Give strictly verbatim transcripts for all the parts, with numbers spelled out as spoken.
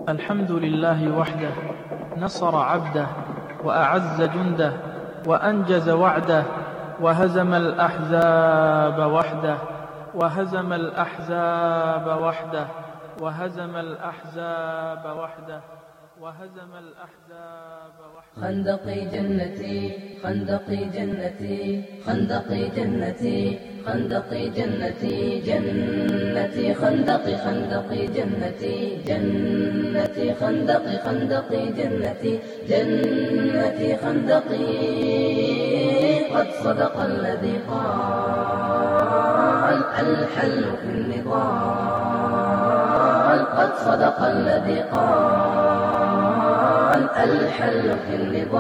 الحمد لله وحده، نصر عبده وأعز جنده وأنجز وعده، وهزم الأحزاب وحده وهزم الأحزاب وحده وهزم الأحزاب وحده وهزم الأحزاب وحده. خندقي جنتي خندقي جنتي خندقي جنتي خندقي جنتي جنتي خندقي خندقي جنتي جنتي خندقي خندقي جنتي جنتي خندقي. قد صدق الذي قال الحل في النضال، قد صدق الذي قال الحل في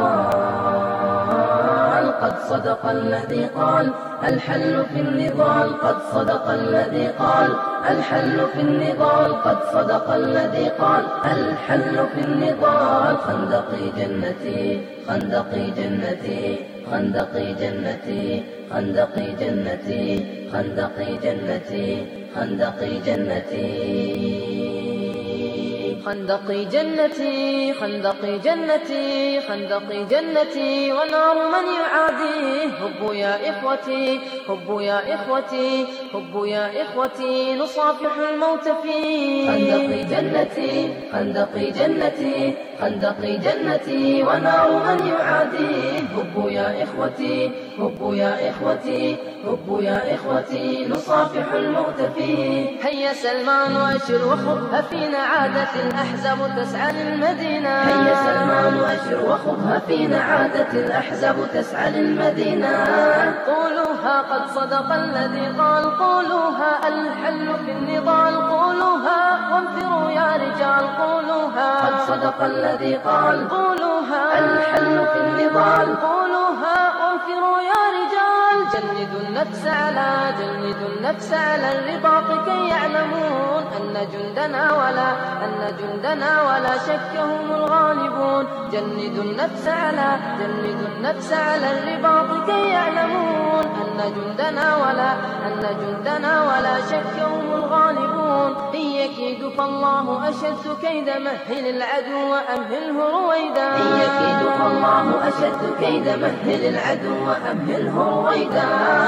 النضال، قد صدق الذي قال الحل في النضال، قد صدق الذي قال الحل في النضال، قد صدق الذي قال الحل في النضال. خندقي جنتي خندقي جنتي خندقي جنتي خندقي جنتي خندقي جنتي خندقي جنتي خندقي جنتي خندقي جنتي خندقي جنتي، ونار من يعاديه هبوا يا إخوتي هبوا يا إخوتي هبوا يا إخوتي، نصافح الموت فيه. خندقي جنتي خندقي جنتي خندقي جنتي، ونار من يعاديه هبوا يا إخوتي هبوا يا إخوتي هبوا يا إخوتي، نصافح الموت فيه. هيا سلمان وأشر وخذها فينا، عادت الأحزاب تسعى للمدينة. هيا سلمان وأشر وخذها فينا، عادت الأحزاب تسعى للمدينة. قولوها قد صدق الذي قال، قولوها الحل في النضال، قولوها وانفروا يا رجال، قولوها قد صدق الذي قال، قولوها الحل في النضال، قولوها وانفروا يا رجال. جندوا النفس على جندوا النفس على الرباط كي يعلمون أن جندنا ولا أن جندنا ولا شك هم الغالبون. جندوا النفس على جندوا النفس على الرباط كي يعلمون أن جندنا ولا أن جندنا ولا شك هم الغالبون. إن يكيد فالله أشد كيد، مهل العدو وأمهله رويدا. إن يكيد فالله أشد كيد، مهل العدو وأمهله رويدا.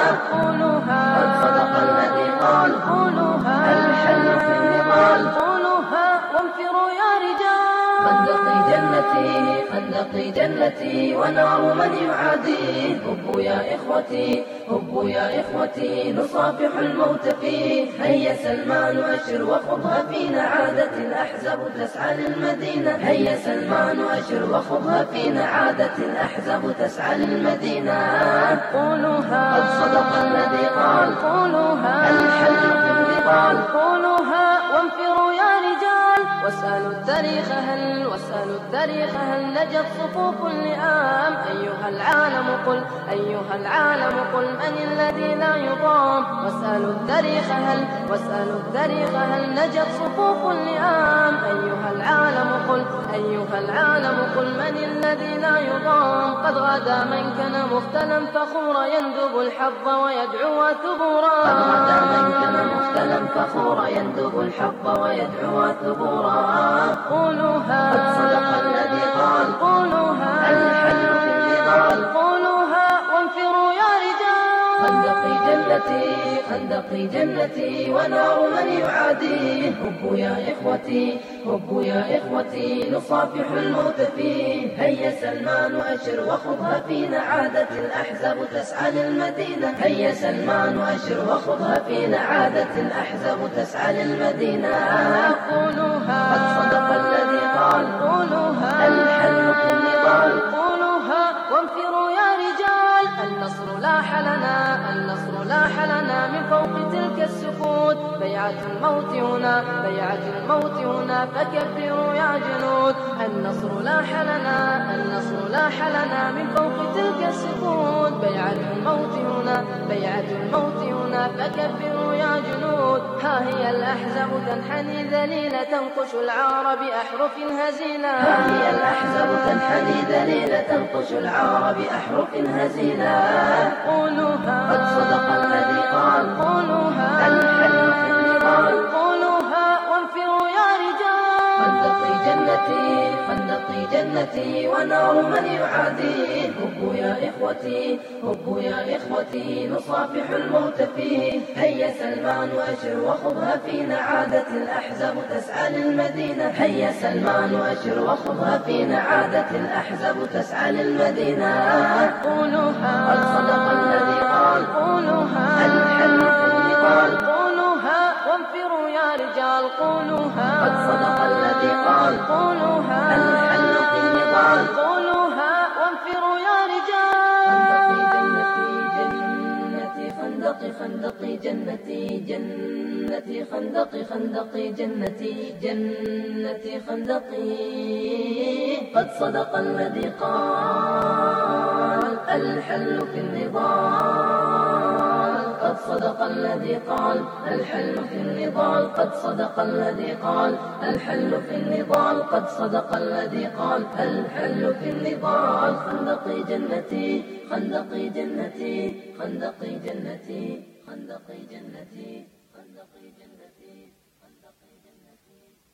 قولوها قد صدق الذي قال، قولوها الحل في النضال، قولوها وانفروا يا رجال. خندقي جنتي خندقي جنتي، ونار من يعاديه هبوا يا إخوتي هبوا يا إخوتي، نصافح الموت فيه. هيا سلمان وأشر وخذها فينا، عادت الأحزاب تسعى للمدينة. هيا سلمان وأشر وخذها فينا، عادت الأحزاب تسعى للمدينة. قولوها قد صدق الذي قال، قولوها الحل في النضال، قولوها وانفروا يا رجال. واسألوا التاريخ هل واسألوا التاريخ هل نجت صفوف اللئام. أيها العالم قل أيها العالم قل من الذي لا يضام. واسألوا التاريخ هل واسألوا التاريخ هل نجت صفوف اللئام. أيها العالم قل أيها العالم قل من الذي لا يضام. قد غدا من كان مختلا فخورا، يندب الحظ ويدعو ثبورا. قد غدا من كان مختلا فخورا، يندب الحظ ويدعو ثبورا. قولوها قد صدق الذي قال، قولوها الحل في النضال، قولوها وانفروا يا رجال. خندقي جنتي خندقي جنتي، ونار من يعاديه هبوا يا إخوتي هبوا يا إخوتي، نصافح الموت فيه. هيا سلمان وأشر وخذها فينا، عادت الأحزاب تسعى للمدينة. هيا سلمان وأشر وخذها فينا، عادت الأحزاب تسعى للمدينة. قولوها قد صدق الذي قال، قولوها الحل في النضال، قولوها وانفروا يا رجال. النصر لاح لنا النصر لاح لنا من فوق تلك السفود. بيعة الموت هنا بيعة الموت هنا، فكبروا يا جنود. النصر لاح لنا النصر لاح لنا من فوق تلك السفود. بيعة الموت هنا بيعة الموت هنا، فكبروا يا جنود. ها هي الأحزاب تنحني ذليلة، تنقش العار بأحرف هزيلة. ها هي الأحزاب تنحني ذليلة، تنقش العار بأحرف هزيلة. قولوها قد صدق الذي قال، قولوها الحل في النضال، قولوها وانفروا يا رجال. خندقي جنتي خندقي جنتي ونار من يعاديه هبوا يا إخوتي هبوا يا إخوتي نصافح الموت فيه. هيا سلمان وأشر وخذها فينا عادت الأحزاب تسعى للمدينة. هيا سلمان وأشر وخذها فينا عادت الأحزاب تسعى للمدينة. قولوها قد صدق الذي قال قولوها الحل في النضال. قولوها وانفروا يا رجال قولوها قد صدق الذي قال قولوها الحل في النضال. قولوها وانفروا يا رجال. خندقي خندقي جنتي جنتي خندقي خندقي جنتي جنتي خندقي قد صدق الذي قال الحل في النضال. قد صدق الذي قال الحل في النضال. قد صدق الذي قال الحل في النضال. قد صدق الذي قال الحل في النضال. خندقي جنتي خندقي جنتي خندقي جنتي خندقي جنتي خندقي جنتي خندقي جنتي.